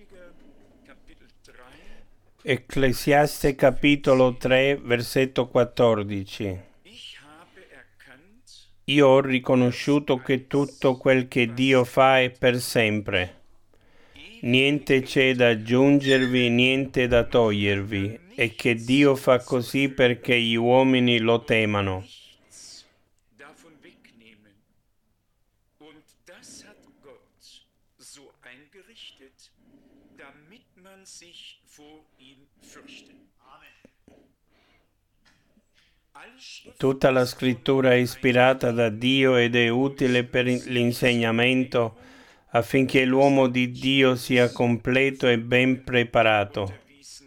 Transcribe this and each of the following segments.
Ecclesiaste capitolo 3, versetto 14. Io ho riconosciuto che tutto quel che Dio fa è per sempre. Niente c'è da aggiungervi, niente da togliervi, e che Dio fa così perché gli uomini lo temano. Tutta la scrittura è ispirata da Dio ed è utile per l'insegnamento affinché l'uomo di Dio sia completo e ben preparato.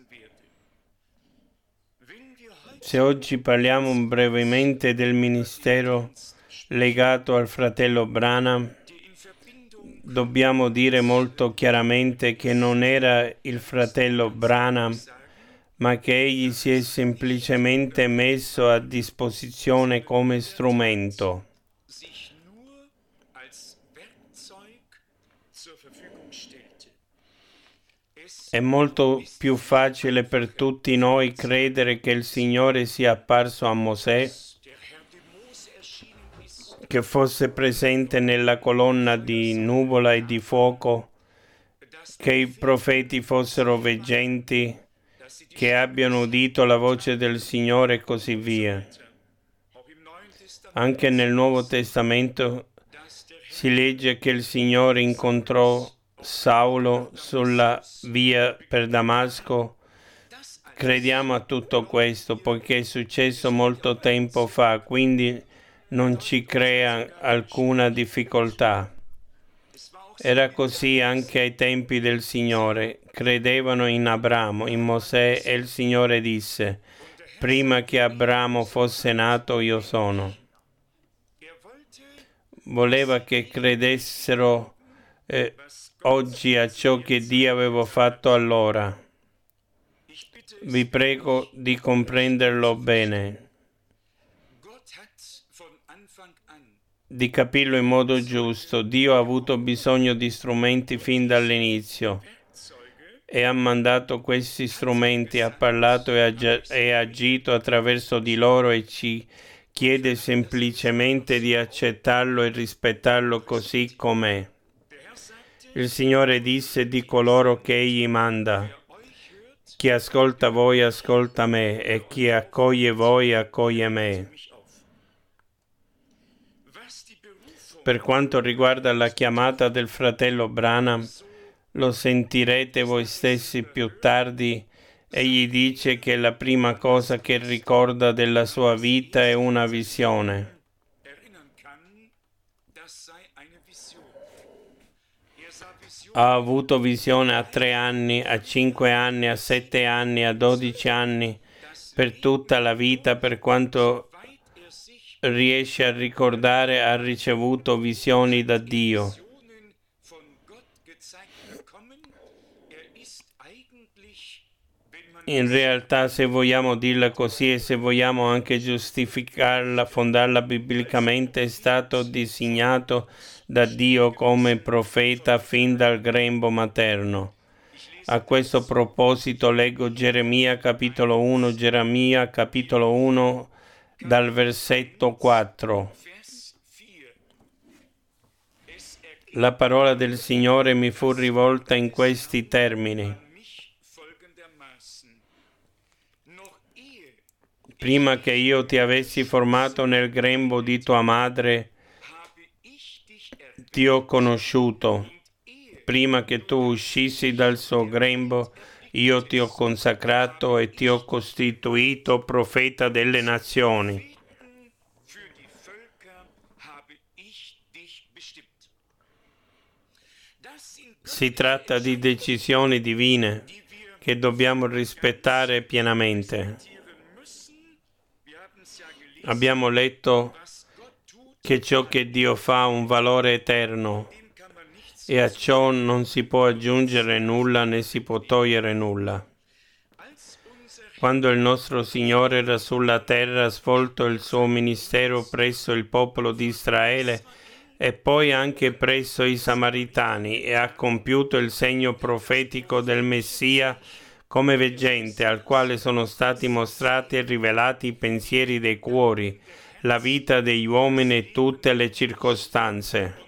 Se oggi parliamo brevemente del ministero legato al fratello Branham, dobbiamo dire molto chiaramente che non era il fratello Branham, ma che egli si è semplicemente messo a disposizione come strumento. È molto più facile per tutti noi credere che il Signore sia apparso a Mosè, che fosse presente nella colonna di nuvola e di fuoco, che i profeti fossero veggenti, che abbiano udito la voce del Signore e così via. Anche nel Nuovo Testamento si legge che il Signore incontrò Saulo sulla via per Damasco. Crediamo a tutto questo poiché è successo molto tempo fa, quindi non ci crea alcuna difficoltà. Era così anche ai tempi del Signore. Credevano in Abramo, in Mosè, e il Signore disse: prima che Abramo fosse nato io sono. Voleva che credessero oggi a ciò che Dio aveva fatto allora. Vi prego di comprenderlo bene, di capirlo in modo giusto. Dio ha avuto bisogno di strumenti fin dall'inizio e ha mandato questi strumenti, ha parlato e agito attraverso di loro e ci chiede semplicemente di accettarlo e rispettarlo così com'è. Il Signore disse di coloro che Egli manda: chi ascolta voi ascolta me, e chi accoglie voi accoglie me. Per quanto riguarda la chiamata del fratello Branham, lo sentirete voi stessi più tardi. Egli dice che la prima cosa che ricorda della sua vita è una visione. Ha avuto visione a 3 anni, a 5 anni, a 7 anni, a 12 anni, per tutta la vita. Per quanto riesce a ricordare, ha ricevuto visioni da Dio. In realtà, se vogliamo dirla così e se vogliamo anche giustificarla, fondarla biblicamente, è stato designato da Dio come profeta fin dal grembo materno. A questo proposito leggo Geremia capitolo 1, dal versetto 4. La parola del Signore mi fu rivolta in questi termini: prima che io ti avessi formato nel grembo di tua madre, ti ho conosciuto. Prima che tu uscissi dal suo grembo, io ti ho consacrato e ti ho costituito profeta delle nazioni. Si tratta di decisioni divine che dobbiamo rispettare pienamente. Abbiamo letto che ciò che Dio fa ha un valore eterno e a ciò non si può aggiungere nulla né si può togliere nulla. Quando il nostro Signore era sulla terra, ha svolto il suo ministero presso il popolo di Israele, e poi anche presso i Samaritani, e ha compiuto il segno profetico del Messia come veggente, al quale sono stati mostrati e rivelati i pensieri dei cuori, la vita degli uomini e tutte le circostanze.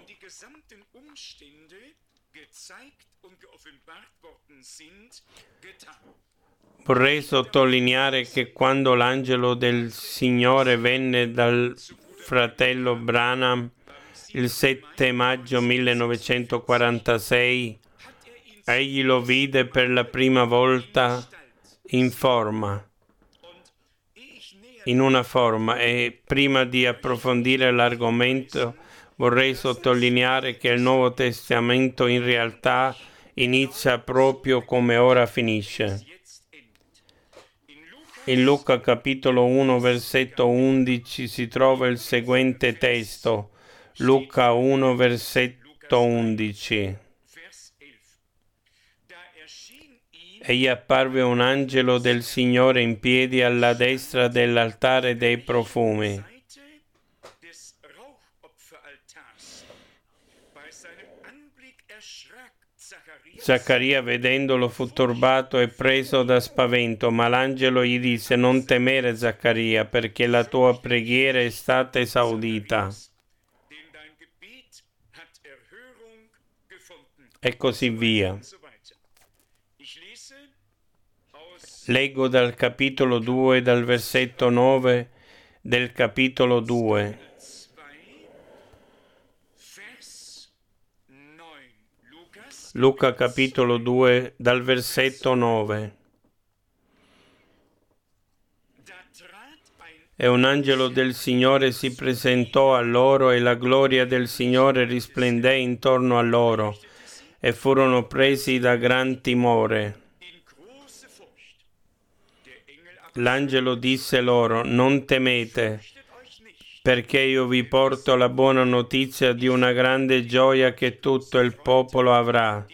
Vorrei sottolineare che quando l'angelo del Signore venne dal fratello Branham il 7 maggio 1946, egli lo vide per la prima volta in una forma, e prima di approfondire l'argomento vorrei sottolineare che il Nuovo Testamento in realtà inizia proprio come ora finisce. In Luca capitolo 1 versetto 11 si trova il seguente testo. Luca 1 versetto 11. E gli apparve un angelo del Signore in piedi alla destra dell'altare dei profumi. Zaccaria, vedendolo, fu turbato e preso da spavento, ma l'angelo gli disse: non temere, Zaccaria, perché la tua preghiera è stata esaudita. E così via. Leggo dal capitolo 2, dal versetto 9 del capitolo 2. Luca capitolo 2, dal versetto 9. E un angelo del Signore si presentò a loro, e la gloria del Signore risplendé intorno a loro, e furono presi da gran timore. L'angelo disse loro: non temete, perché io vi porto la buona notizia di una grande gioia che tutto il popolo avrà.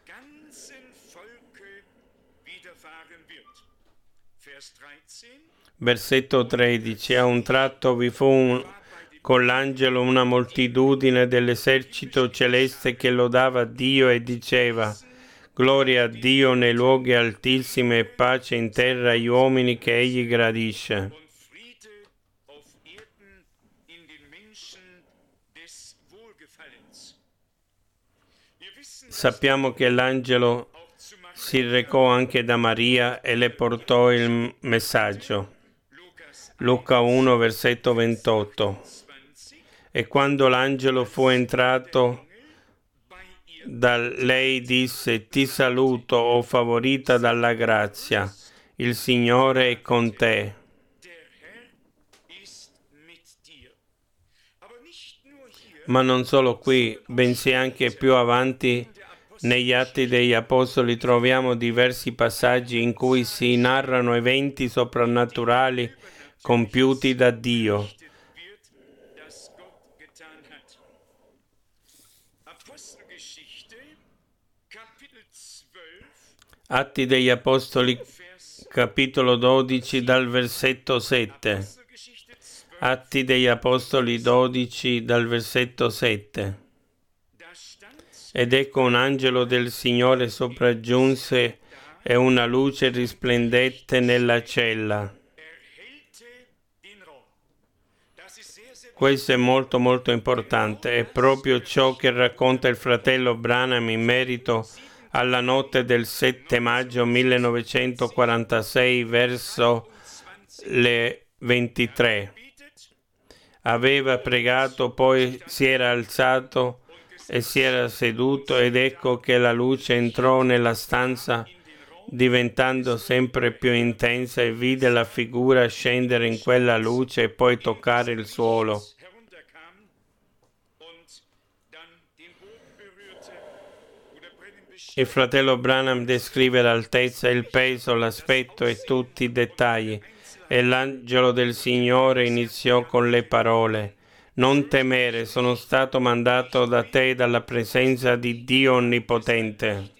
Versetto 13. A un tratto vi fu con l'angelo una moltitudine dell'esercito celeste che lodava Dio e diceva: gloria a Dio nei luoghi altissimi e pace in terra agli uomini che Egli gradisce. Sappiamo che l'angelo si recò anche da Maria e le portò il messaggio. Luca 1, versetto 28. E quando l'angelo fu entrato da lei, disse: ti saluto, o favorita dalla grazia, il Signore è con te. Ma non solo qui, bensì anche più avanti negli Atti degli Apostoli troviamo diversi passaggi in cui si narrano eventi soprannaturali compiuti da Dio. Atti degli Apostoli, capitolo 12, dal versetto 7. Atti degli Apostoli 12, dal versetto 7. Ed ecco un angelo del Signore sopraggiunse, e una luce risplendette nella cella. Questo è molto molto importante, è proprio ciò che racconta il fratello Branham in merito alla notte del 7 maggio 1946 verso le 23. Aveva pregato, poi si era alzato e si era seduto, ed ecco che la luce entrò nella stanza diventando sempre più intensa, e vide la figura scendere in quella luce e poi toccare il suolo. Il fratello Branham descrive l'altezza, il peso, l'aspetto e tutti i dettagli, e l'angelo del Signore iniziò con le parole: non temere, sono stato mandato da te dalla presenza di Dio Onnipotente.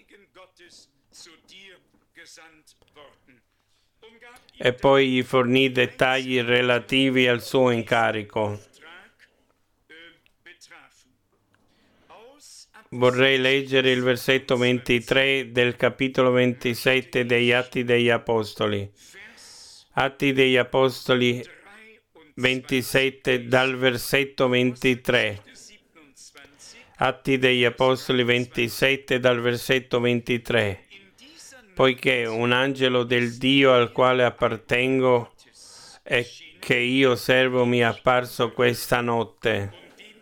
E poi gli fornì dettagli relativi al suo incarico. vorrei leggere il versetto 23 del capitolo 27 degli Atti degli Apostoli. Atti degli Apostoli 27 dal versetto 23. Atti degli Apostoli 27 dal versetto 23. Poiché un angelo del Dio al quale appartengo e che io servo mi è apparso questa notte,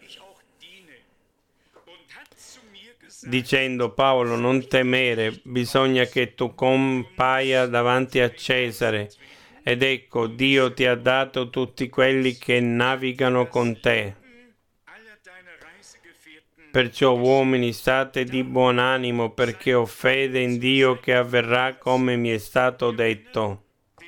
dicendo: Paolo, non temere, bisogna che tu compaia davanti a Cesare, ed ecco, Dio ti ha dato tutti quelli che navigano con te. Perciò, uomini, state di buon animo, perché ho fede in Dio che avverrà come mi è stato detto.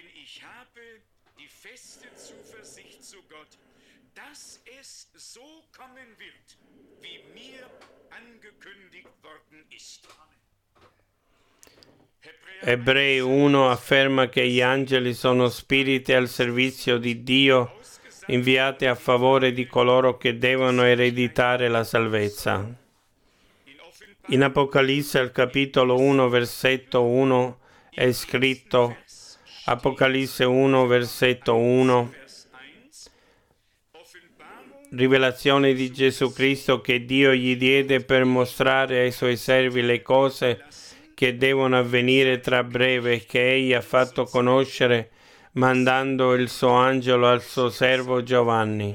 Ebrei 1 afferma che gli angeli sono spiriti al servizio di Dio, inviati a favore di coloro che devono ereditare la salvezza. In Apocalisse al capitolo 1 versetto 1 è scritto, Apocalisse 1 versetto 1, rivelazione di Gesù Cristo che Dio gli diede per mostrare ai suoi servi le cose che devono avvenire tra breve, che egli ha fatto conoscere mandando il suo angelo al suo servo Giovanni.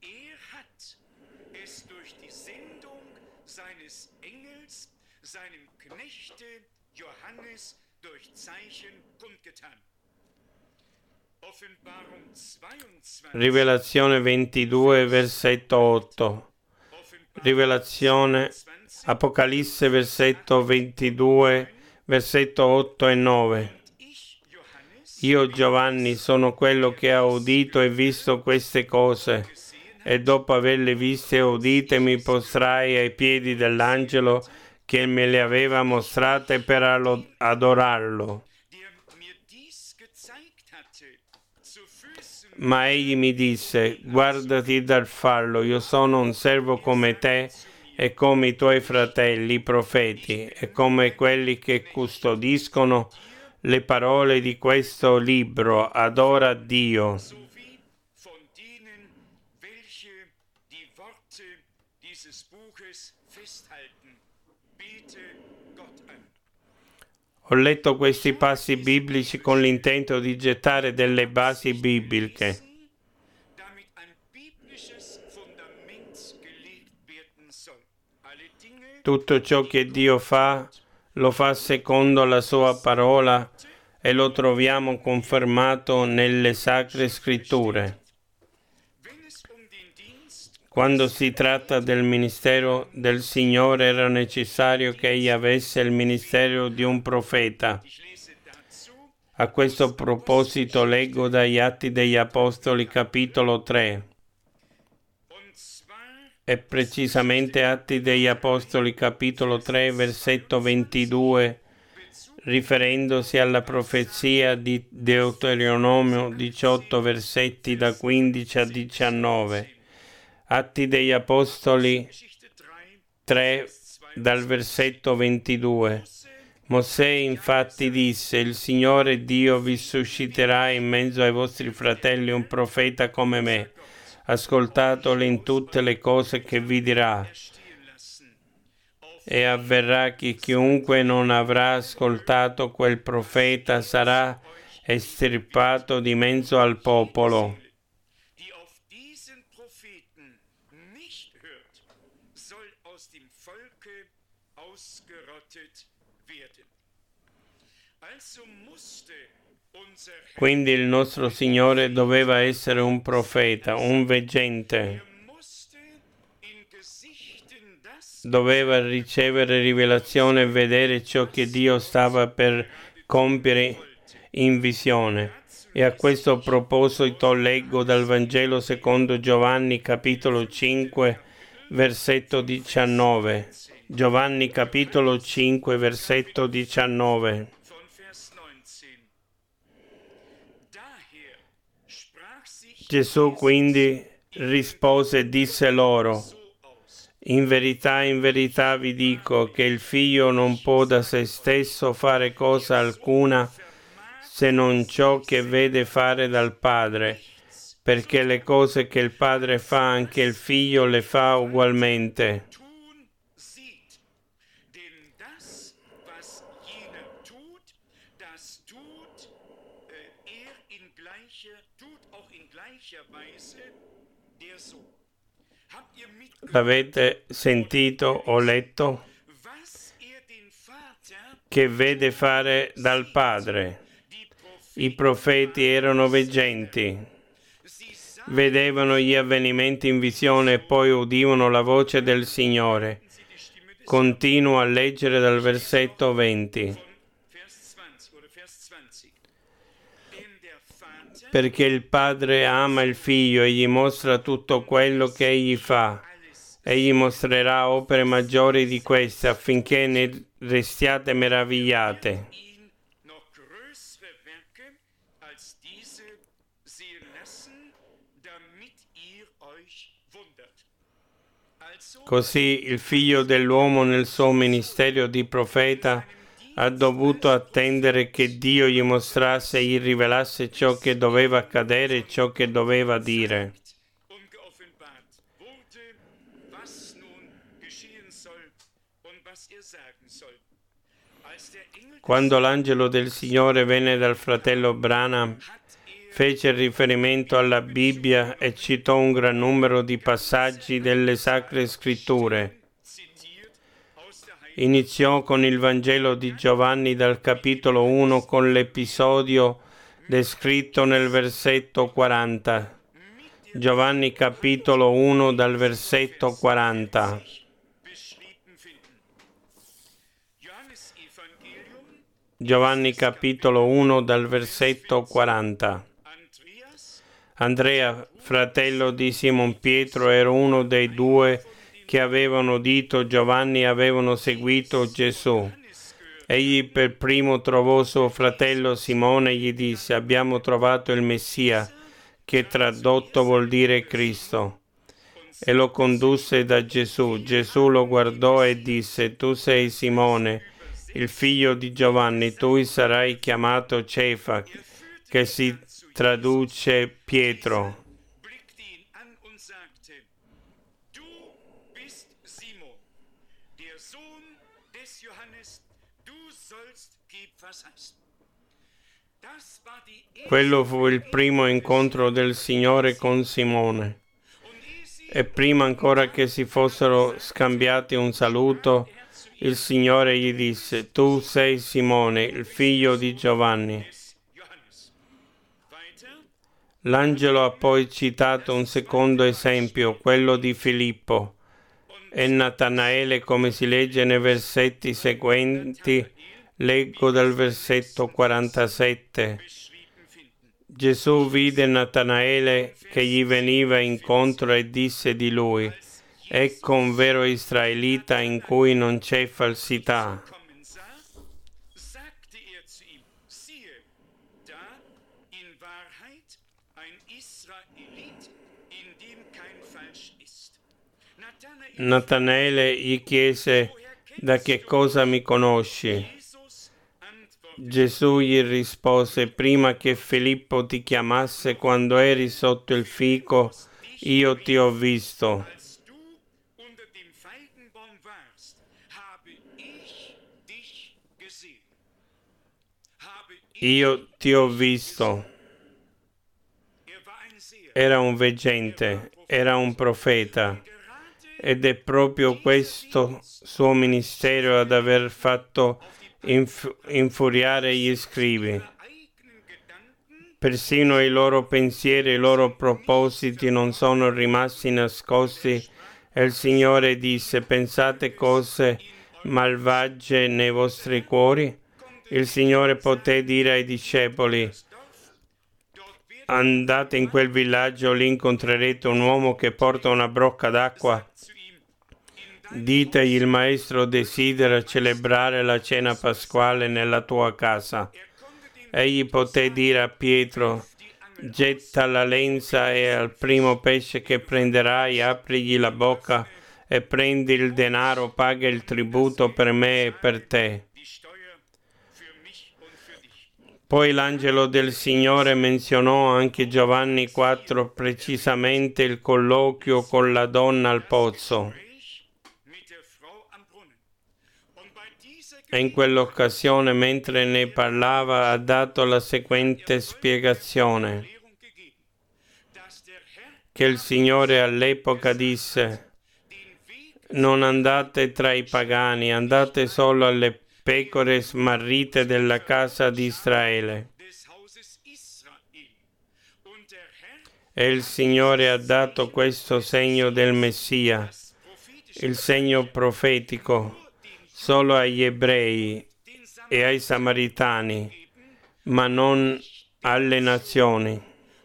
Rivelazione 22 versetto 8. Rivelazione Apocalisse versetto 22 versetto 8 e 9. Io, Giovanni, sono quello che ha udito e visto queste cose, e dopo averle viste e udite mi postrai ai piedi dell'angelo che me le aveva mostrate per adorarlo. Ma egli mi disse: guardati dal farlo, io sono un servo come te e come i tuoi fratelli, i profeti, e come quelli che custodiscono le parole di questo libro. Adora Dio. Ho letto questi passi biblici con l'intento di gettare delle basi bibliche. Tutto ciò che Dio fa, lo fa secondo la sua parola e lo troviamo confermato nelle Sacre Scritture. Quando si tratta del ministero del Signore era necessario che egli avesse il ministero di un profeta. A questo proposito leggo dagli Atti degli Apostoli capitolo 3 e precisamente Atti degli Apostoli capitolo 3 versetto 22, riferendosi alla profezia di Deuteronomio 18 versetti da 15 a 19. Atti degli Apostoli 3 dal versetto 22. Mosè infatti disse: il Signore Dio vi susciterà in mezzo ai vostri fratelli un profeta come me. Ascoltatelo in tutte le cose che vi dirà. E avverrà che chiunque non avrà ascoltato quel profeta sarà estirpato di mezzo al popolo. Quindi il nostro Signore doveva essere un profeta, un veggente. Doveva ricevere rivelazione e vedere ciò che Dio stava per compiere in visione. E a questo proposito leggo dal Vangelo secondo Giovanni capitolo 5 versetto 19. Giovanni capitolo 5 versetto 19. Gesù quindi rispose e disse loro: In verità vi dico che il figlio non può da se stesso fare cosa alcuna se non ciò che vede fare dal padre, perché le cose che il padre fa anche il figlio le fa ugualmente. L'avete sentito o letto? Che vede fare dal Padre. I profeti erano veggenti, vedevano gli avvenimenti in visione e poi udivano la voce del Signore. Continuo a leggere dal versetto 20. Perché il Padre ama il Figlio e gli mostra tutto quello che egli fa. Egli mostrerà opere maggiori di queste affinché ne restiate meravigliate. Così il Figlio dell'uomo nel suo ministero di profeta ha dovuto attendere che Dio gli mostrasse e gli rivelasse ciò che doveva accadere e ciò che doveva dire. Quando l'angelo del Signore venne dal fratello Branham, fece riferimento alla Bibbia e citò un gran numero di passaggi delle Sacre Scritture. Iniziò con il Vangelo di Giovanni dal capitolo 1 con l'episodio descritto nel versetto 40. Giovanni capitolo 1 dal versetto 40. Giovanni capitolo 1 dal versetto 40. Andrea, fratello di Simon Pietro, era uno dei due che avevano udito Giovanni e avevano seguito Gesù. Egli per primo trovò suo fratello Simone e gli disse: abbiamo trovato il Messia, che tradotto vuol dire Cristo. E lo condusse da Gesù. Gesù lo guardò e disse: tu sei Simone, il figlio di Giovanni, tu sarai chiamato Cefa, che si traduce Pietro. Quello fu il primo incontro del Signore con Simone. E prima ancora che si fossero scambiati un saluto, il Signore gli disse: tu sei Simone, il figlio di Giovanni. L'angelo ha poi citato un secondo esempio, quello di Filippo e Natanaele, come si legge nei versetti seguenti. Leggo dal versetto 47. Gesù vide Natanaele che gli veniva incontro e disse di lui: ecco un vero israelita in cui non c'è falsità. Natanaele gli chiese: da che cosa mi conosci? Gesù gli rispose: prima che Filippo ti chiamasse, quando eri sotto il fico, io ti ho visto. Io ti ho visto. Era un veggente, era un profeta, ed è proprio questo suo ministero ad aver fatto infuriare gli scribi. Persino i loro pensieri e i loro propositi non sono rimasti nascosti, e il Signore disse: pensate cose malvagie nei vostri cuori? Il Signore poté dire ai discepoli: andate in quel villaggio, lì incontrerete un uomo che porta una brocca d'acqua. Ditegli: il maestro desidera celebrare la cena pasquale nella tua casa. Egli poté dire a Pietro: getta la lenza e al primo pesce che prenderai aprigli la bocca e prendi il denaro, paga il tributo per me e per te. Poi l'angelo del Signore menzionò anche Giovanni 4, precisamente il colloquio con la donna al pozzo. E in quell'occasione, mentre ne parlava, ha dato la seguente spiegazione, che il Signore all'epoca disse: non andate tra i pagani, andate solo alle pecore smarrite della casa di Israele. E il Signore ha dato questo segno del Messia, il segno profetico, solo agli ebrei e ai samaritani, ma non alle nazioni.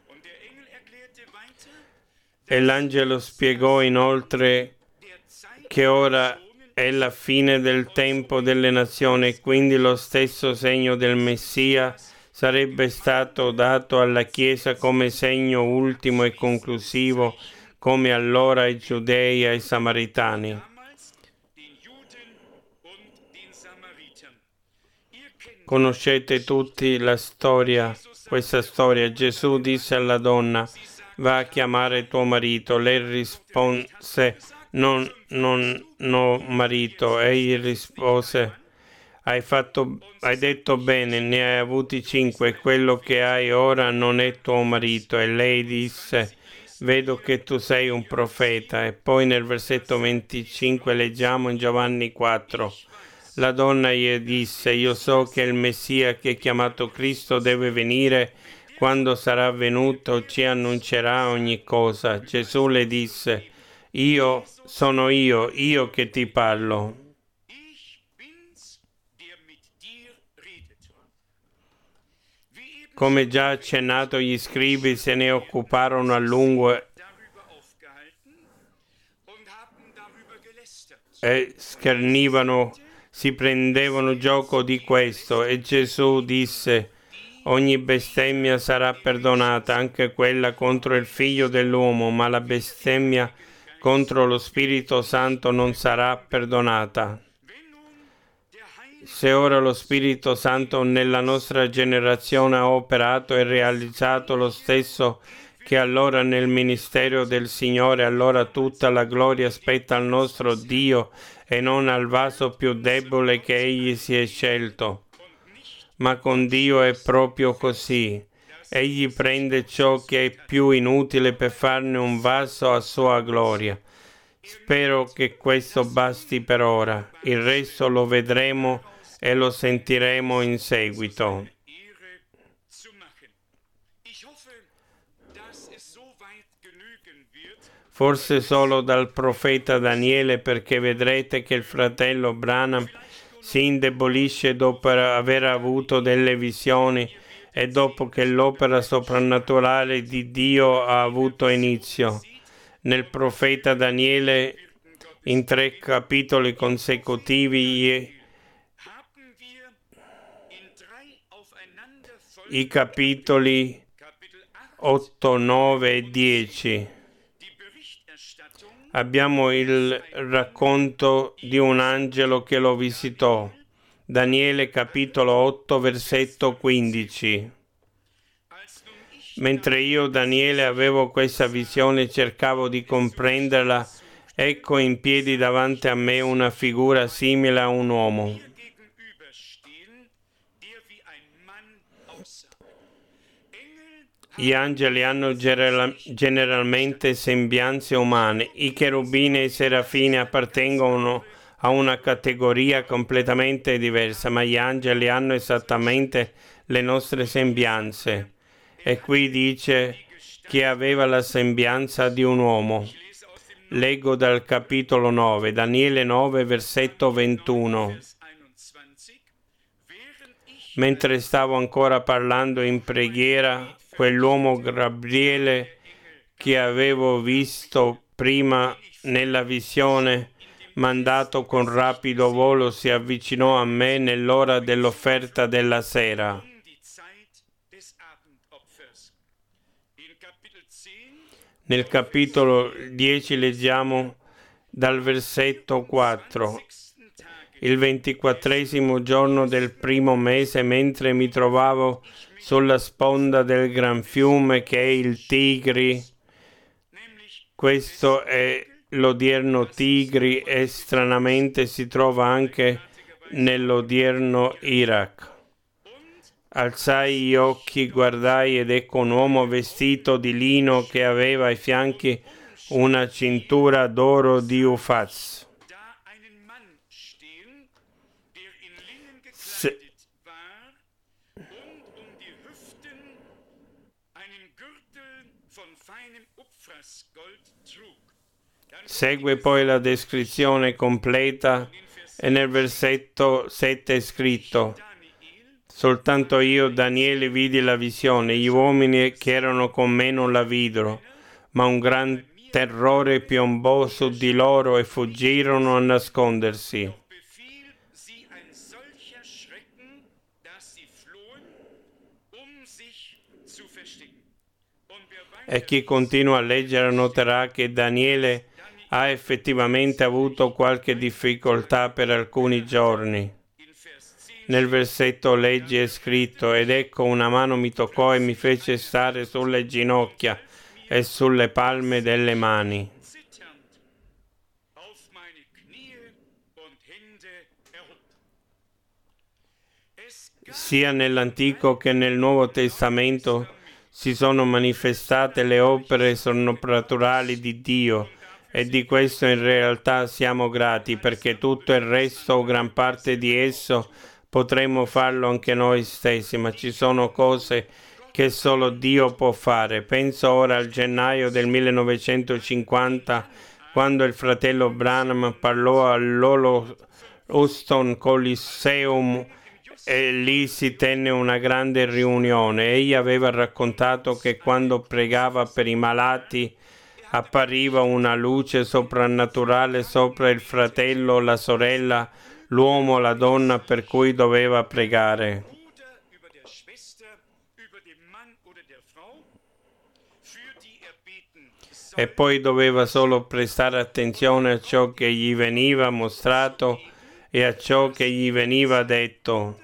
E l'angelo spiegò inoltre che ora è la fine del tempo delle nazioni e quindi lo stesso segno del Messia sarebbe stato dato alla Chiesa come segno ultimo e conclusivo, come allora ai Giudei e ai Samaritani. Conoscete tutti la storia, questa storia. Gesù disse alla donna: va a chiamare tuo marito. Lei rispose: no marito. Egli rispose: hai detto bene, ne hai avuti 5, quello che hai ora non è tuo marito. E lei disse: vedo che tu sei un profeta. E poi nel versetto 25 leggiamo in Giovanni 4. La donna gli disse: io so che il Messia, che è chiamato Cristo, deve venire. Quando sarà venuto ci annuncerà ogni cosa. Gesù le disse: sono io che ti parlo. Come già accennato, gli scribi se ne occuparono a lungo e schernivano, si prendevano gioco di questo. E Gesù disse: ogni bestemmia sarà perdonata, anche quella contro il Figlio dell'uomo, ma la bestemmia contro lo Spirito Santo non sarà perdonata. Se ora lo Spirito Santo nella nostra generazione ha operato e realizzato lo stesso che allora nel ministero del Signore, allora tutta la gloria spetta al nostro Dio e non al vaso più debole che Egli si è scelto. Ma con Dio è proprio così. Egli prende ciò che è più inutile per farne un vaso a sua gloria. Spero che questo basti per ora. Il resto lo vedremo e lo sentiremo in seguito. Forse solo dal profeta Daniele, perché vedrete che il fratello Branham si indebolisce dopo aver avuto delle visioni e dopo che l'opera soprannaturale di Dio ha avuto inizio. Nel profeta Daniele, in 3 capitoli consecutivi, i capitoli 8, 9 e 10, abbiamo il racconto di un angelo che lo visitò. Daniele capitolo 8 versetto 15. Mentre io, Daniele, avevo questa visione e cercavo di comprenderla, ecco in piedi davanti a me una figura simile a un uomo. Gli angeli hanno generalmente sembianze umane. I cherubini e i serafini appartengono a una categoria completamente diversa, ma gli angeli hanno esattamente le nostre sembianze. E qui dice che aveva la sembianza di un uomo. Leggo dal capitolo 9, Daniele 9, versetto 21. Mentre stavo ancora parlando in preghiera, quell'uomo Gabriele che avevo visto prima nella visione, mandato con rapido volo, si avvicinò a me nell'ora dell'offerta della sera. Nel capitolo 10 leggiamo dal versetto 4. Il 24° giorno del primo mese, mentre mi trovavo sulla sponda del gran fiume che è il Tigri, questo è l'odierno Tigri e stranamente si trova anche nell'odierno Iraq. Alzai gli occhi, guardai ed ecco un uomo vestito di lino che aveva ai fianchi una cintura d'oro di Ufaz. Segue poi la descrizione completa e nel versetto 7 è scritto: soltanto io, Daniele, vidi la visione, gli uomini che erano con me non la videro, ma un gran terrore piombò su di loro e fuggirono a nascondersi. E chi continua a leggere noterà che Daniele ha effettivamente avuto qualche difficoltà per alcuni giorni. Nel versetto leggi è scritto: ed ecco una mano mi toccò e mi fece stare sulle ginocchia e sulle palme delle mani. Sia nell'Antico che nel Nuovo Testamento si sono manifestate le opere soprannaturali di Dio e di questo in realtà siamo grati, perché tutto il resto o gran parte di esso potremmo farlo anche noi stessi, ma ci sono cose che solo Dio può fare. Penso ora al gennaio del 1950, quando il fratello Branham parlò all'Houston Coliseum e lì si tenne una grande riunione. Egli aveva raccontato che quando pregava per i malati appariva una luce soprannaturale sopra il fratello, la sorella, l'uomo, la donna per cui doveva pregare. E poi doveva solo prestare attenzione a ciò che gli veniva mostrato e a ciò che gli veniva detto.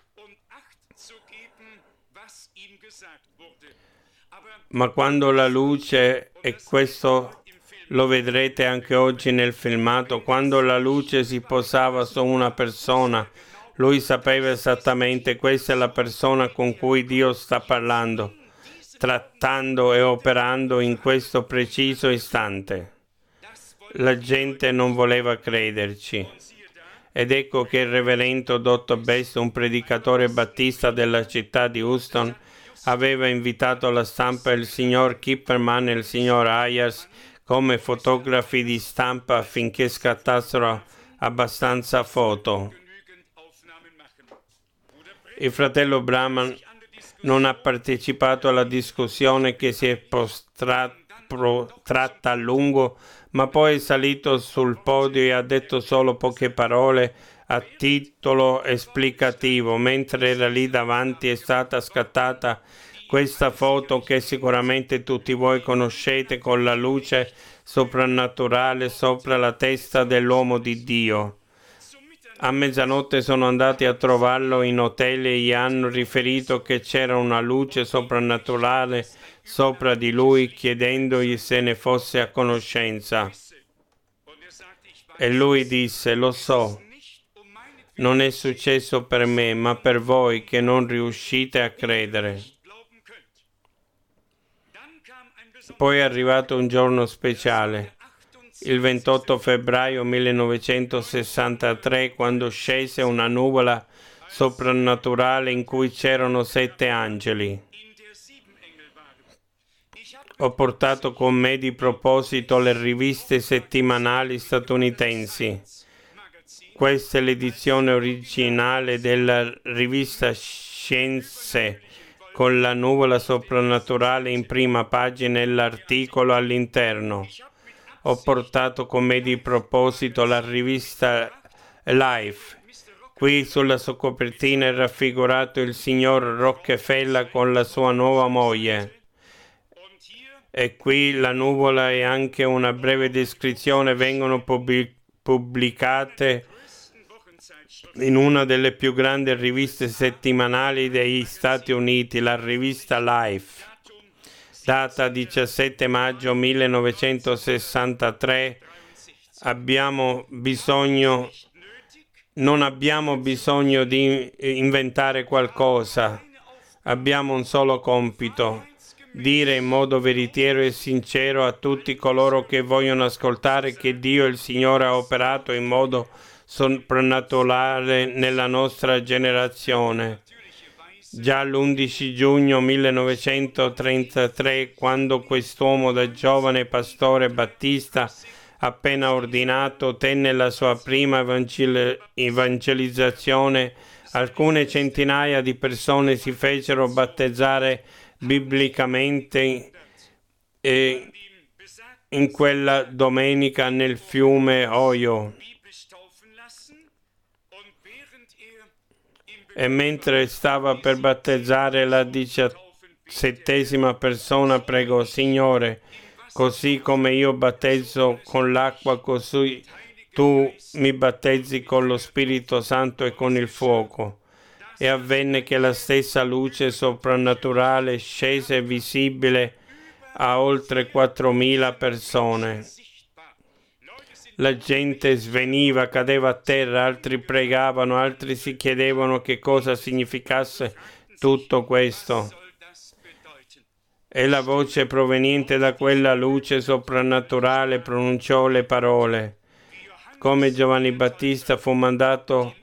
Ma quando la luce, e questo lo vedrete anche oggi nel filmato, quando la luce si posava su una persona, lui sapeva esattamente: questa è la persona con cui Dio sta parlando, trattando e operando in questo preciso istante. La gente non voleva crederci. Ed ecco che il reverendo Dr. Best, un predicatore battista della città di Houston, aveva invitato la stampa il signor Kipperman e il signor Ayers come fotografi di stampa affinché scattassero abbastanza foto. Il fratello Branham non ha partecipato alla discussione che si è protratta a lungo, ma poi è salito sul podio e ha detto solo poche parole a titolo esplicativo. Mentre era lì davanti è stata scattata questa foto che sicuramente tutti voi conoscete, con la luce soprannaturale sopra la testa dell'uomo di Dio. A mezzanotte sono andati a trovarlo in hotel e gli hanno riferito che c'era una luce soprannaturale sopra di lui, chiedendogli se ne fosse a conoscenza. E lui disse: lo so, non è successo per me, ma per voi che non riuscite a credere. Poi è arrivato un giorno speciale, il 28 febbraio 1963, quando scese una nuvola soprannaturale in cui c'erano 7 angeli. Ho portato con me di proposito le riviste settimanali statunitensi. Questa è l'edizione originale della rivista Scienze, con la nuvola soprannaturale in prima pagina e l'articolo all'interno. Ho portato con me di proposito la rivista Life. Qui sulla sua copertina è raffigurato il signor Rockefeller con la sua nuova moglie. E qui la nuvola e anche una breve descrizione vengono pubblicate in una delle più grandi riviste settimanali degli Stati Uniti, la rivista Life. Data 17 maggio 1963, non abbiamo bisogno di inventare qualcosa, abbiamo un solo compito: dire in modo veritiero e sincero a tutti coloro che vogliono ascoltare che Dio il Signore ha operato in modo soprannaturale nella nostra generazione. Già l'11 giugno 1933, quando quest'uomo da giovane pastore battista appena ordinato tenne la sua prima evangelizzazione, alcune centinaia di persone si fecero battezzare biblicamente in quella domenica nel fiume Ohio. E mentre stava per battezzare la 17ª persona, pregò: Signore, così come io battezzo con l'acqua, così tu mi battezzi con lo Spirito Santo e con il fuoco. E avvenne che la stessa luce soprannaturale scese visibile a oltre 4.000 persone. La gente sveniva, cadeva a terra, altri pregavano, altri si chiedevano che cosa significasse tutto questo. E la voce proveniente da quella luce soprannaturale pronunciò le parole: come Giovanni Battista fu mandato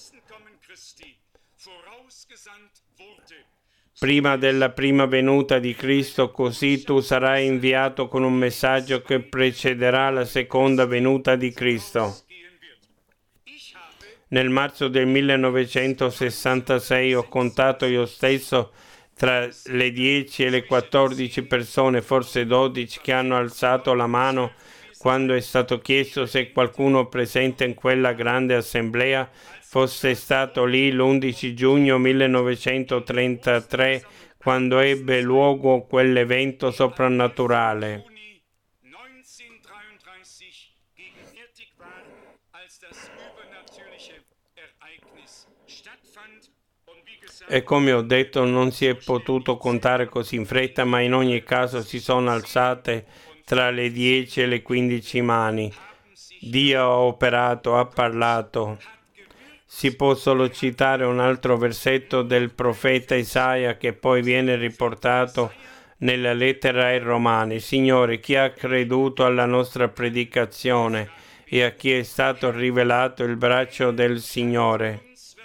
prima della prima venuta di Cristo, così tu sarai inviato con un messaggio che precederà la seconda venuta di Cristo. Nel marzo del 1966 ho contato io stesso tra le 10 e le 14 persone, forse 12, che hanno alzato la mano quando è stato chiesto se qualcuno presente in quella grande assemblea fosse stato lì l'11 giugno 1933, quando ebbe luogo quell'evento soprannaturale. E come ho detto, non si è potuto contare così in fretta, ma in ogni caso si sono alzate tra le 10 e le 15 mani. Dio ha operato, ha parlato. Si può solo citare un altro versetto del profeta Isaia che poi viene riportato nella lettera ai Romani. Signore, chi ha creduto alla nostra predicazione e a chi è stato rivelato il braccio del Signore?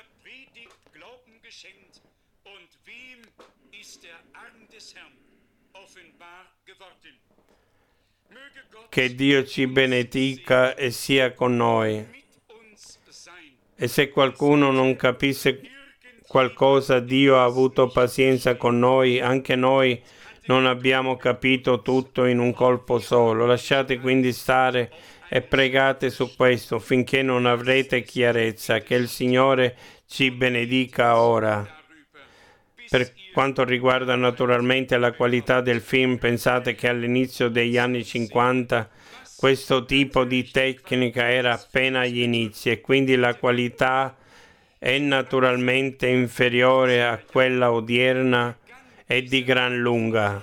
Che Dio ci benedica e sia con noi. E se qualcuno non capisse qualcosa, Dio ha avuto pazienza con noi, anche noi non abbiamo capito tutto in un colpo solo. Lasciate quindi stare e pregate su questo finché non avrete chiarezza. Che il Signore ci benedica ora. Per quanto riguarda naturalmente la qualità del film, pensate che all'inizio degli anni 50 questo tipo di tecnica era appena agli inizi e quindi la qualità è naturalmente inferiore a quella odierna e di gran lunga.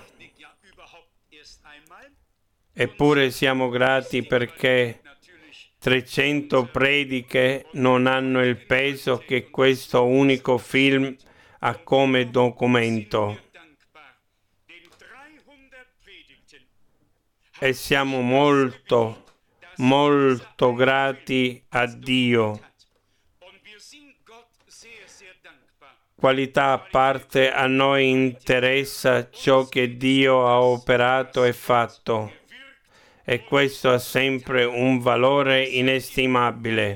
Eppure siamo grati perché 300 prediche non hanno il peso che questo unico film ha come documento. E siamo molto, molto grati a Dio. Qualità a parte, a noi interessa ciò che Dio ha operato e fatto, e questo ha sempre un valore inestimabile.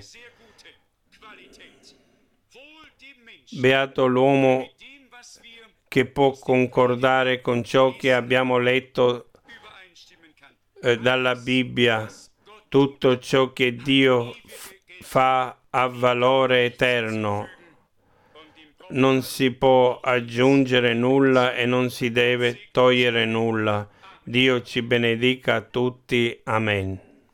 Beato l'uomo che può concordare con ciò che abbiamo letto dalla Bibbia. Tutto ciò che Dio fa ha valore eterno. Non si può aggiungere nulla e non si deve togliere nulla. Dio ci benedica tutti. Amen.